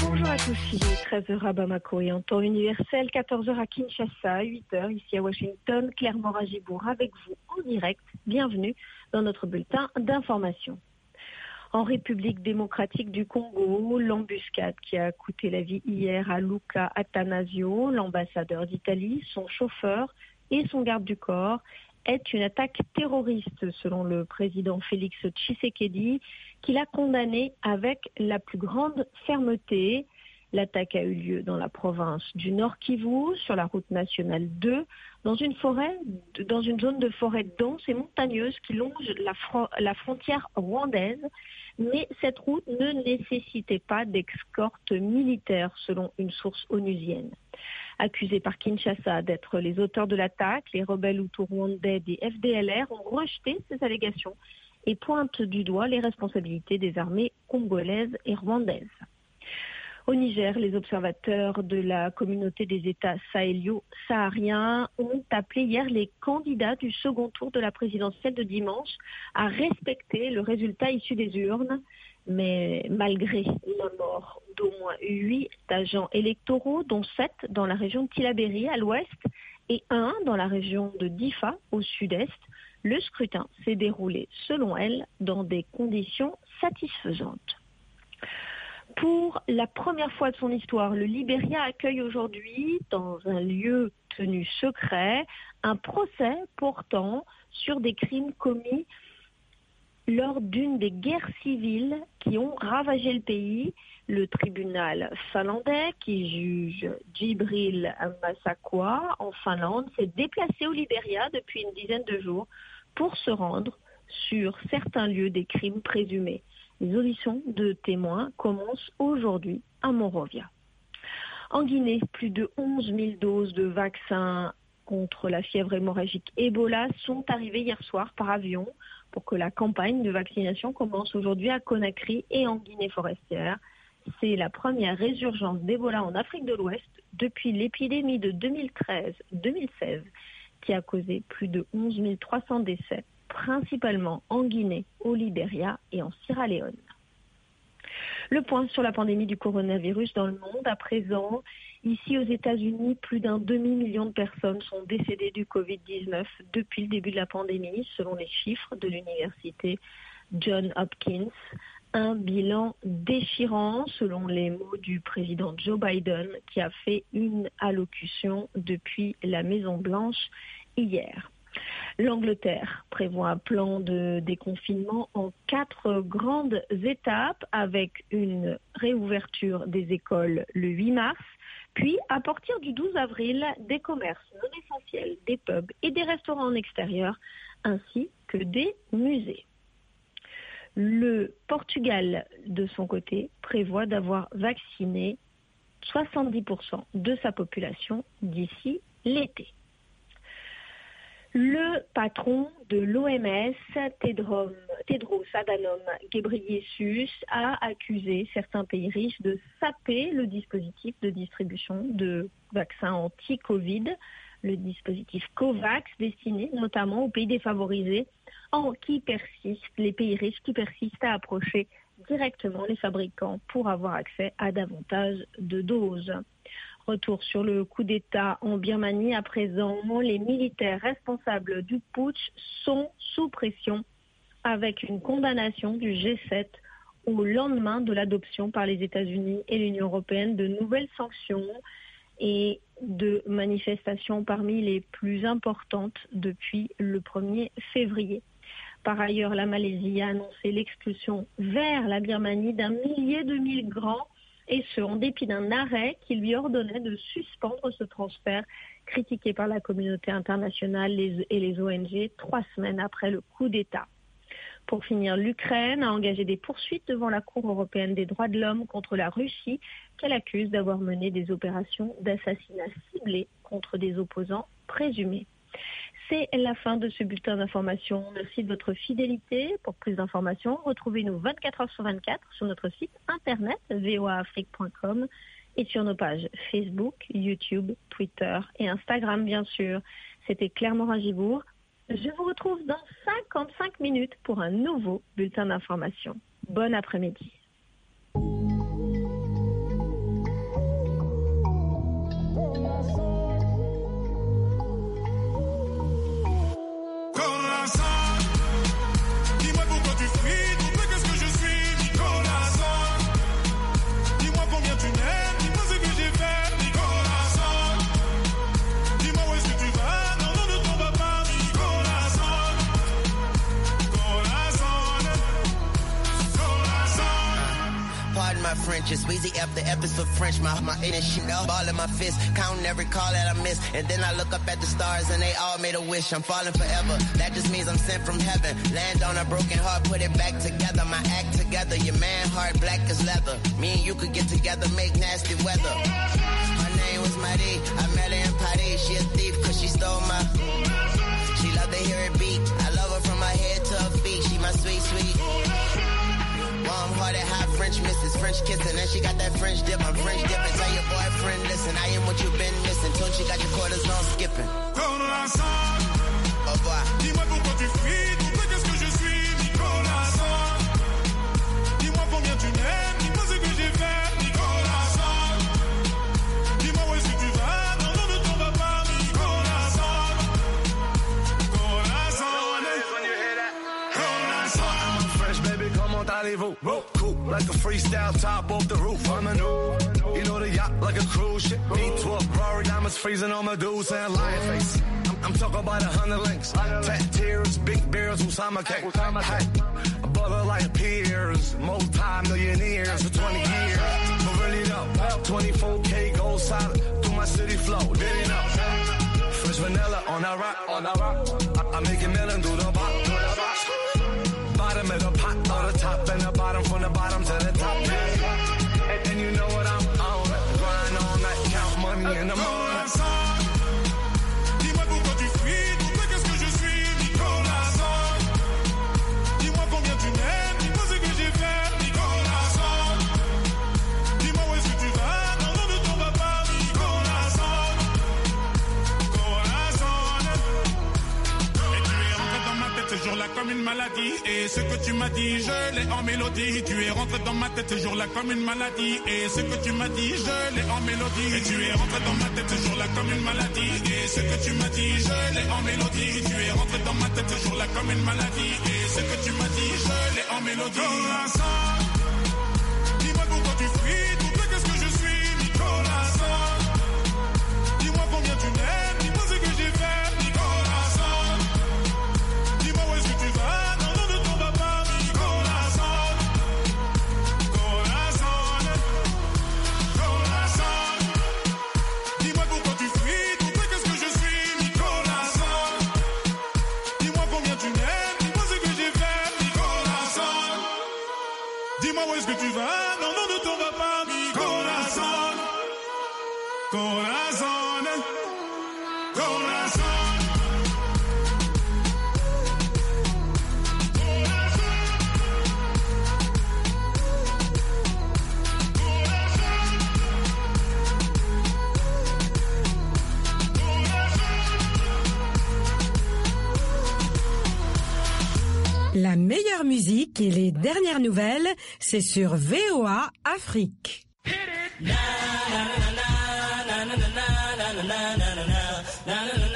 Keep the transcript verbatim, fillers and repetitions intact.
Bonjour à tous, il est treize heures à Bamako et en temps universel, quatorze heures à Kinshasa, huit heures ici à Washington, Claire Moragibourg avec vous en direct. Bienvenue dans notre bulletin d'information. En République démocratique du Congo, l'embuscade qui a coûté la vie hier à Luca Attanasio, l'ambassadeur d'Italie, son chauffeur et son garde du corps, est une attaque terroriste selon le président Félix Tshisekedi, qui l'a condamné avec la plus grande fermeté. L'attaque a eu lieu dans la province du Nord Kivu, sur la route nationale deux, dans une forêt, dans une zone de forêt dense et montagneuse qui longe la, fro- la frontière rwandaise. Mais cette route ne nécessitait pas d'escorte militaire, selon une source onusienne. Accusés par Kinshasa d'être les auteurs de l'attaque, les rebelles hutus rwandais des F D L R ont rejeté ces allégations et pointent du doigt les responsabilités des armées congolaises et rwandaises. Au Niger, les observateurs de la communauté des États sahélio-sahariens ont appelé hier les candidats du second tour de la présidentielle de dimanche à respecter le résultat issu des urnes. Mais malgré la mort d'au moins huit agents électoraux, dont sept dans la région de Tillabéri à l'ouest et un dans la région de Difa au sud-est, le scrutin s'est déroulé, selon elle, dans des conditions satisfaisantes. Pour la première fois de son histoire, le Libéria accueille aujourd'hui, dans un lieu tenu secret, un procès portant sur des crimes commis lors d'une des guerres civiles qui ont ravagé le pays. Le tribunal finlandais, qui juge Djibril Massaquoi en Finlande, s'est déplacé au Libéria depuis une dizaine de jours pour se rendre sur certains lieux des crimes présumés. Les auditions de témoins commencent aujourd'hui à Monrovia. En Guinée, plus de onze mille doses de vaccins contre la fièvre hémorragique Ebola sont arrivées hier soir par avion pour que la campagne de vaccination commence aujourd'hui à Conakry et en Guinée forestière. C'est la première résurgence d'Ebola en Afrique de l'Ouest depuis l'épidémie de deux mille treize deux mille seize qui a causé plus de onze mille trois cents décès, principalement en Guinée, au Libéria et en Sierra Leone. Le point sur la pandémie du coronavirus dans le monde. À présent, ici aux États-Unis, plus d'un demi-million de personnes sont décédées du covid dix-neuf depuis le début de la pandémie, selon les chiffres de l'université Johns Hopkins. Un bilan déchirant, selon les mots du président Joe Biden, qui a fait une allocution depuis la Maison-Blanche hier. L'Angleterre prévoit un plan de déconfinement en quatre grandes étapes, avec une réouverture des écoles le huit mars, puis à partir du douze avril, des commerces non essentiels, des pubs et des restaurants en extérieur, ainsi que des musées. Le Portugal, de son côté, prévoit d'avoir vacciné soixante-dix pour cent de sa population d'ici l'été. Le patron de l'O M S, Tedros, Tedros Adhanom Ghebreyesus, a accusé certains pays riches de saper le dispositif de distribution de vaccins anti-Covid, le dispositif COVAX, destiné notamment aux pays défavorisés, en qui persistent, les pays riches qui persistent à approcher directement les fabricants pour avoir accès à davantage de doses. Retour sur le coup d'État en Birmanie. À présent, les militaires responsables du putsch sont sous pression, avec une condamnation du G sept au lendemain de l'adoption par les États-Unis et l'Union européenne de nouvelles sanctions et de manifestations parmi les plus importantes depuis le premier février. Par ailleurs, la Malaisie a annoncé l'expulsion vers la Birmanie d'un millier de migrants, et ce, en dépit d'un arrêt qui lui ordonnait de suspendre ce transfert, critiqué par la communauté internationale et les O N G trois semaines après le coup d'État. Pour finir, l'Ukraine a engagé des poursuites devant la Cour européenne des droits de l'homme contre la Russie, qu'elle accuse d'avoir mené des opérations d'assassinat ciblés contre des opposants présumés. C'est la fin de ce bulletin d'information. Merci de votre fidélité. Pour plus d'informations, retrouvez-nous vingt-quatre heures sur vingt-quatre sur notre site internet v o a afrique point com et sur nos pages Facebook, YouTube, Twitter et Instagram, bien sûr. C'était Claire Moragibourg. Je vous retrouve dans cinquante-cinq minutes pour un nouveau bulletin d'information. Bon après-midi. Just Weezy after episode French, my my inner shit up, all in my fist, counting every call that I miss, and then I look up at the stars and they all made a wish. I'm falling forever. That just means I'm sent from heaven. Land on a broken heart, put it back together. My act together, your man heart black as leather. Me and you could get together, make nasty weather. Her name was Marie. I met her in Paris. She a thief 'cause she stole my. She love to hear it beat. I love her from her head to her feet. She my sweet sweet. Warm-hearted, hot French missus, French kissing, and she got that French dip. I'm French dipping. Tell your boyfriend, listen, I am what you've been missing. Tune, she got your quarters on skipping. Nicolas Sand. Au revoir. Dis-moi pourquoi tu fuis, dis-moi qu'est-ce que je suis, Nicolas Sand. Dis-moi combien tu m'aimes, dis-moi ce que j'ai fait, Nicolas Sand. Dis-moi où est-ce que tu vas, non, non, ne t'en vas pas, Nicolas Sand. Nicolas Sand. Nicolas Sand. I'm fresh, baby, comment allez-vous? Cool, like a freestyle top off the roof. I'm a new, you know the yacht like a cruise ship. D twelve Rory diamonds freezing on my dudes and lion face. I'm, I'm talking about a hundred links, tat tears, big bears, Usama cake. Hey, a brother like peers, multi-millionaires for twenty years. But really though, twenty-four K gold solid through my city flow. Did you know? Fresh vanilla on that rock, on that rock. I, I make it melon do the bop, do the bop. Bottom of the pot, or the top and the bottom, from the bottom to the top. Yeah. And, and you know what I'm on. Grind all night, count money in the morning. Dis-moi pourquoi tu fuis, dis-moi qu'est-ce que je suis, Nicolas Sand. Dis-moi combien tu m'aimes, dis-moi ce que j'ai fait, Nicolas Sand. Dis-moi où est-ce que tu vas, non, non, ne t'en vas pas, Nicolas Sand. Nicolas Sand. Et tu es rentré dans ma tête ce jour-là comme une maladie. Et ce que tu m'as dit, je l'ai en mélodie. Tu es rentré dans ma tête ce jour-là comme une maladie. Et ce que tu m'as dit, je l'ai en mélodie. Et tu es rentré dans ma tête ce jour-là comme une maladie. Et ce que tu m'as dit, je l'ai en mélodie. Tu es rentré dans ma tête ce jour-là comme une maladie. Et ce que tu m'as dit, je l'ai en mélodie. Nicolas Sand. Dis-moi pourquoi tu fuis, dis-moi qu'est-ce que je suis, Nicolas Sand. Dis-moi combien tu m'aimes, dis-moi ce que j'ai fait, Nicolas Sand. Dis-moi où est-ce que tu vas, non, non, ne t'en vas pas, Nicolas Sand. Nicolas Sand. Nicolas Sand. Dis-moi pourquoi tu fuis, dis-moi qu'est-ce que je suis, Nicolas Sand. Dis-moi combien tu m'aimes, dis-moi ce que j'ai fait, Nicolas Sand. Dis-moi où est-ce que tu vas, non, non, ne t'en vas pas, Nicolas Sand. Nicolas Sand. Nicolas Sand. La meilleure musique et les dernières nouvelles, c'est sur V O A Afrique. Na na na na na na na na na na na na na na.